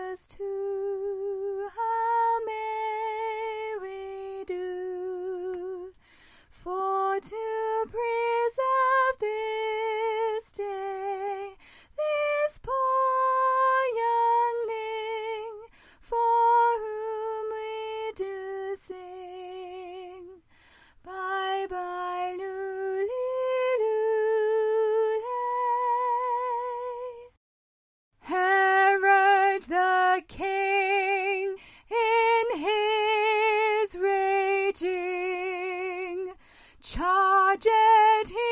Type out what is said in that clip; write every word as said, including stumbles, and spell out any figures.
us too. How may we do for to preserve this day, this poor youngling, for whom we do sing. Bye bye, lule, lule. Herod the king, in his raging, charged he